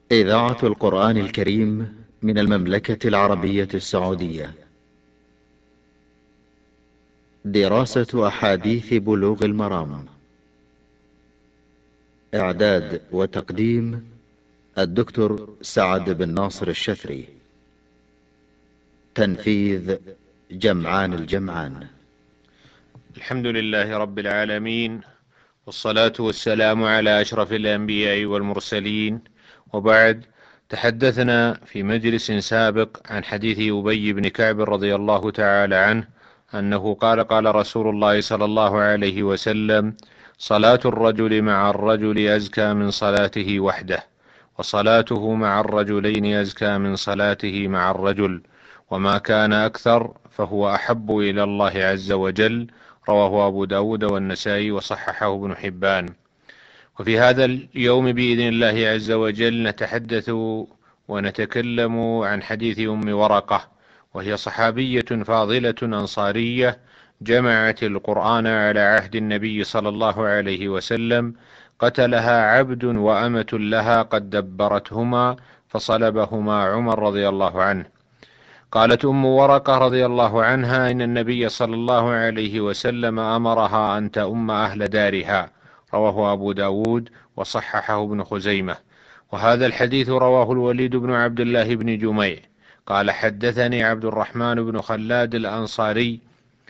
إذاعة القرآن الكريم من المملكة العربية السعودية. دراسة أحاديث بلوغ المرام. إعداد وتقديم الدكتور سعد بن ناصر الشثري. تنفيذ جمعان الجمعان. الحمد لله رب العالمين، والصلاة والسلام على أشرف الأنبياء والمرسلين، وبعد. تحدثنا في مجلس سابق عن حديث أبي بن كعب رضي الله تعالى عنه أنه قال رسول الله صلى الله عليه وسلم: صلاة الرجل مع الرجل أزكى من صلاته وحده، وصلاته مع الرجلين أزكى من صلاته مع الرجل، وما كان أكثر فهو أحب إلى الله عز وجل. رواه أبو داود والنسائي وصححه ابن حبان. وفي هذا اليوم بإذن الله عز وجل نتحدث ونتكلم عن حديث أم ورقة، وهي صحابية فاضلة أنصارية جمعت القرآن على عهد النبي صلى الله عليه وسلم، قتلها عبد وأمة لها قد دبرتهما فصلبهما عمر رضي الله عنه. قالت أم ورقة رضي الله عنها: إن النبي صلى الله عليه وسلم أمرها أن تؤم أهل دارها. رواه أبو داود وصححه ابن خزيمة. وهذا الحديث رواه الوليد بن عبد الله بن جميع قال: حدثني عبد الرحمن بن خلاد الأنصاري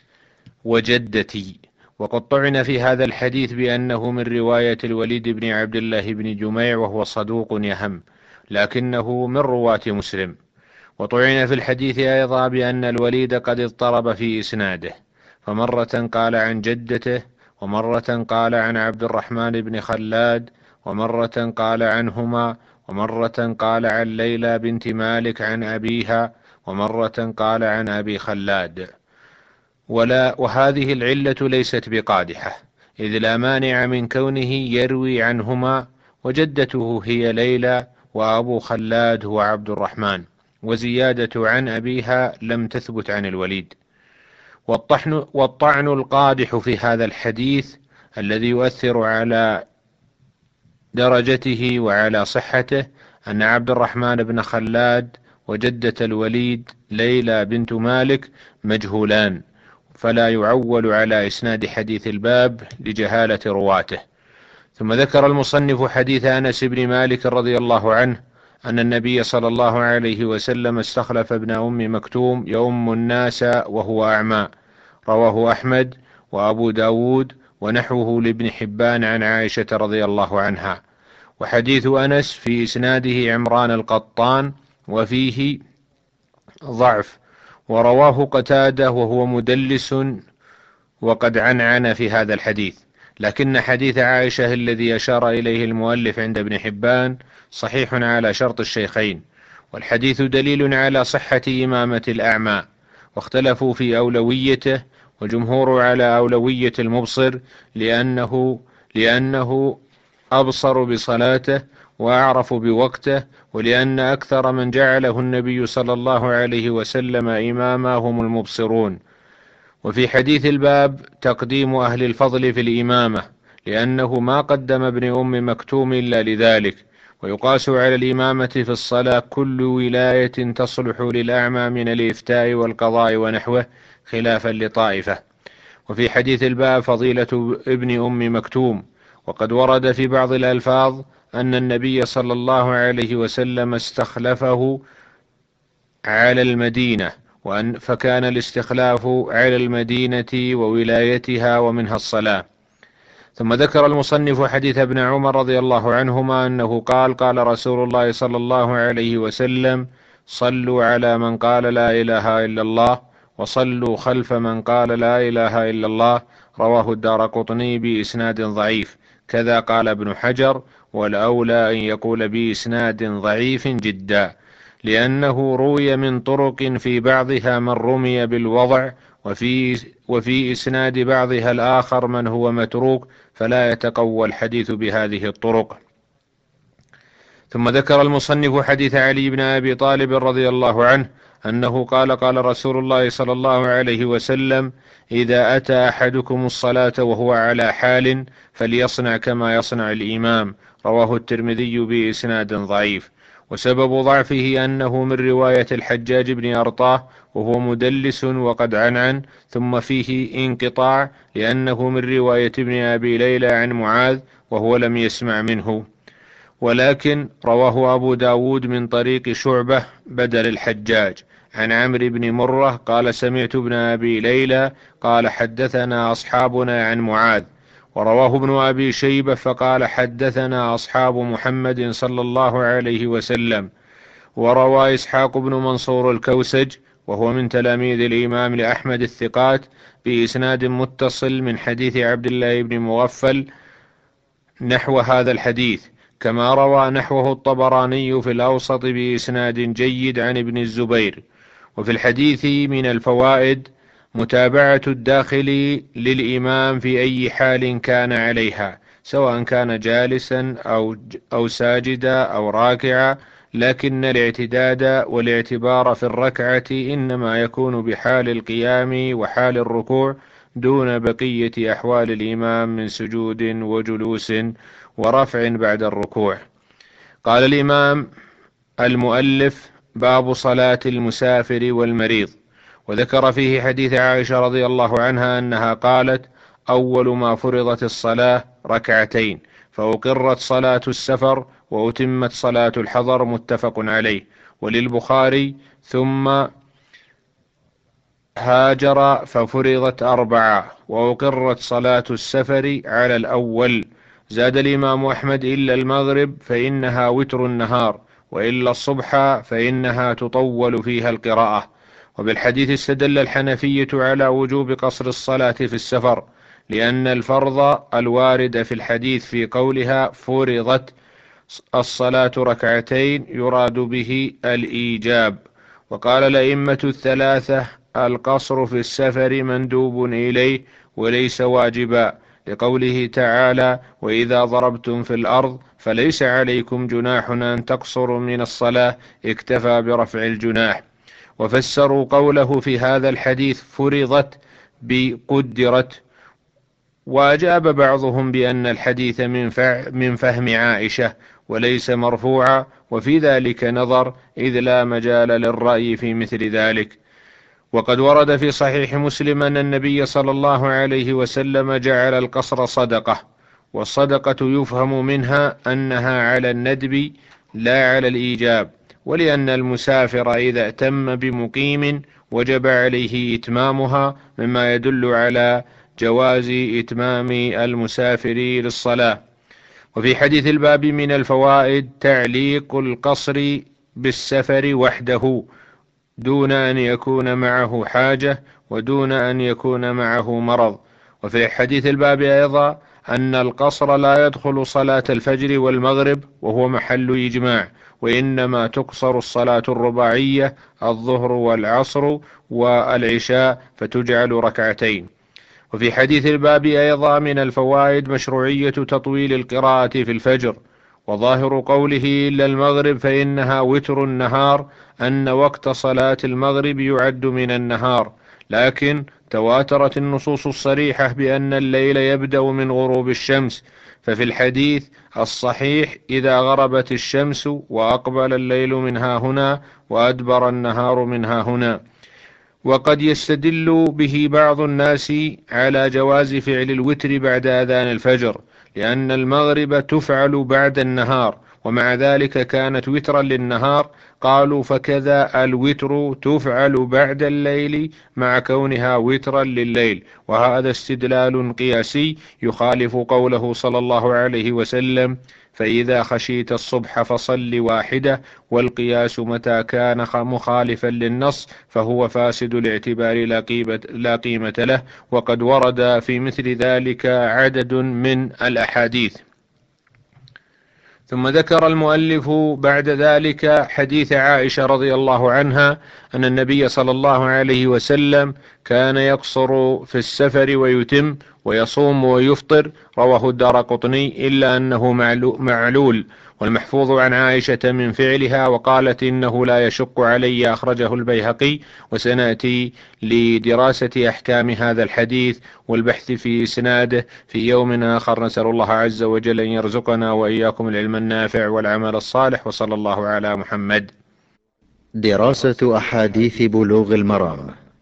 وجدتي. وقد طعن في هذا الحديث بأنه من رواية الوليد بن عبد الله بن جميع، وهو صدوق يهم، لكنه من رواة مسلم. وطعن في الحديث أيضا بأن الوليد قد اضطرب في إسناده، فمرة قال عن جدته، ومرة قال عن عبد الرحمن بن خلاد، ومرة قال عنهما، ومرة قال عن ليلى بنت مالك عن أبيها، ومرة قال عن أبي خلاد. وهذه العلة ليست بقادحة، إذ لا مانع من كونه يروي عنهما، وجدته هي ليلى، وأبو خلاد هو عبد الرحمن، وزيادة عن أبيها لم تثبت عن الوليد. والطعن القادح في هذا الحديث الذي يؤثر على درجته وعلى صحته أن عبد الرحمن بن خلاد وجدة الوليد ليلى بنت مالك مجهولان، فلا يعول على إسناد حديث الباب لجهالة رواته. ثم ذكر المصنف حديث أنس بن مالك رضي الله عنه أن النبي صلى الله عليه وسلم استخلف ابن أم مكتوم يؤم الناس وهو أعمى. رواه أحمد وأبو داود ونحوه لابن حبان عن عائشة رضي الله عنها. وحديث أنس في إسناده عمران القطان وفيه ضعف، ورواه قتادة وهو مدلس وقد عنعن في هذا الحديث، لكن حديث عائشة الذي أشار إليه المؤلف عند ابن حبان صحيح على شرط الشيخين، والحديث دليل على صحة إمامة الأعمى، واختلفوا في أولويته، وجمهور على أولوية المبصر لأنه أبصر بصلاته وأعرف بوقته، ولأن أكثر من جعله النبي صلى الله عليه وسلم إماما هم المبصرون. وفي حديث الباب تقديم أهل الفضل في الإمامة، لأنه ما قدم ابن أم مكتوم إلا لذلك. ويقاس على الإمامة في الصلاة كل ولاية تصلح للأعمى من الإفتاء والقضاء ونحوه، خلافا لطائفة. وفي حديث الباب فضيلة ابن أم مكتوم، وقد ورد في بعض الألفاظ أن النبي صلى الله عليه وسلم استخلفه على المدينة، فكان الاستخلاف على المدينة وولايتها ومنها الصلاة. ثم ذكر المصنف حديث ابن عمر رضي الله عنهما أنه قال رسول الله صلى الله عليه وسلم: صلوا على من قال لا إله إلا الله، وصلوا خلف من قال لا إله إلا الله. رواه الدارقطني بإسناد ضعيف، كذا قال ابن حجر: والأولى أن يقول بإسناد ضعيف جدا، لأنه روي من طرق في بعضها من رمي بالوضع، وفي إسناد بعضها الآخر من هو متروك، فلا يتقوى الحديث بهذه الطرق. ثم ذكر المصنف حديث علي بن أبي طالب رضي الله عنه أنه قال رسول الله صلى الله عليه وسلم: إذا أتى أحدكم الصلاة وهو على حال فليصنع كما يصنع الإمام. رواه الترمذي بإسناد ضعيف. وسبب ضعفه أنه من رواية الحجاج بن أرطاه، وهو مدلس وقد عنعن، ثم فيه انقطاع لأنه من رواية ابن أبي ليلى عن معاذ وهو لم يسمع منه. ولكن رواه أبو داود من طريق شعبة بدل الحجاج عن عمرو بن مرة قال سمعت ابن أبي ليلى قال حدثنا أصحابنا عن معاذ. ورواه ابن أبي شيبة فقال حدثنا أصحاب محمد صلى الله عليه وسلم. وروى إسحاق بن منصور الكوسج وهو من تلاميذ الإمام لأحمد الثقات بإسناد متصل من حديث عبد الله بن مغفل نحو هذا الحديث، كما روى نحوه الطبراني في الأوسط بإسناد جيد عن ابن الزبير. وفي الحديث من الفوائد متابعة الداخل للإمام في أي حال كان عليها، سواء كان جالسا أو ساجدا أو راكعا، لكن الاعتداد والاعتبار في الركعة إنما يكون بحال القيام وحال الركوع دون بقية أحوال الإمام من سجود وجلوس ورفع بعد الركوع. قال الإمام المؤلف: باب صلاة المسافر والمريض. وذكر فيه حديث عائشة رضي الله عنها أنها قالت: أول ما فرضت الصلاة ركعتين، فأقرت صلاة السفر وأتمت صلاة الحضر، متفق عليه. وللبخاري: ثم هاجر ففرضت 4 وأقرت صلاة السفر على الأول. زاد الإمام أحمد: إلا المغرب فإنها وتر النهار، وإلا الصبح فإنها تطول فيها القراءة. وبالحديث استدل الحنفية على وجوب قصر الصلاة في السفر، لأن الفرض الوارد في الحديث في قولها فرضت الصلاة ركعتين يراد به الإيجاب. وقال الأئمة الثلاثة: القصر في السفر مندوب إليه وليس واجبا، لقوله تعالى: وإذا ضربتم في الأرض فليس عليكم جناح أن تقصروا من الصلاة، اكتفى برفع الجناح. وفسروا قوله في هذا الحديث فرضت بقدرت. وأجاب بعضهم بأن الحديث من فهم عائشة وليس مرفوعا، وفي ذلك نظر، إذ لا مجال للرأي في مثل ذلك. وقد ورد في صحيح مسلم أن النبي صلى الله عليه وسلم جعل القصر صدقة، والصدقة يفهم منها أنها على الندب لا على الإيجاب، ولأن المسافر إذا أتم بمقيم وجب عليه إتمامها، مما يدل على جواز إتمام المسافر للصلاة. وفي حديث الباب من الفوائد تعليق القصر بالسفر وحده دون أن يكون معه حاجة ودون أن يكون معه مرض. وفي حديث الباب أيضا أن القصر لا يدخل صلاة الفجر والمغرب وهو محل إجماع، وإنما تقصر الصلاة الرباعية الظهر والعصر والعشاء فتجعل ركعتين. وفي حديث الباب أيضا من الفوائد مشروعية تطويل القراءة في الفجر. وظاهر قوله إلا المغرب فإنها وتر النهار أن وقت صلاة المغرب يعد من النهار، لكن تواترت النصوص الصريحة بأن الليل يبدأ من غروب الشمس، ففي الحديث الصحيح إذا غربت الشمس وأقبل الليل منها هنا وأدبر النهار منها هنا. وقد يستدل به بعض الناس على جواز فعل الوتر بعد أذان الفجر، لأن المغرب تفعل بعد النهار، ومع ذلك كانت وترا للنهار. قالوا فكذا الوتر تفعل بعد الليل مع كونها وترا لليل، وهذا استدلال قياسي يخالف قوله صلى الله عليه وسلم: فإذا خشيت الصبح فصل واحدة. والقياس متى كان مخالفا للنص فهو فاسد الاعتبار لا قيمة له، وقد ورد في مثل ذلك عدد من الأحاديث. ثم ذكر المؤلف بعد ذلك حديث عائشة رضي الله عنها أن النبي صلى الله عليه وسلم كان يقصر في السفر ويتم، ويصوم ويفطر، رواه الدارقطني، إلا أنه معلول. والمحفوظ عن عائشة من فعلها وقالت إنه لا يشق علي، أخرجه البيهقي. وسنأتي لدراسة أحكام هذا الحديث والبحث في إسناده في يوم آخر. نسأل الله عز وجل أن يرزقنا وإياكم العلم النافع والعمل الصالح، وصلى الله على محمد. دراسة أحاديث بلوغ المرام.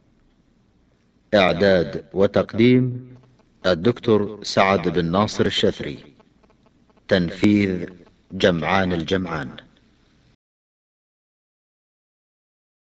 إعداد وتقديم الدكتور سعد بن ناصر الشثري. تنفيذ جمعان الجمعان.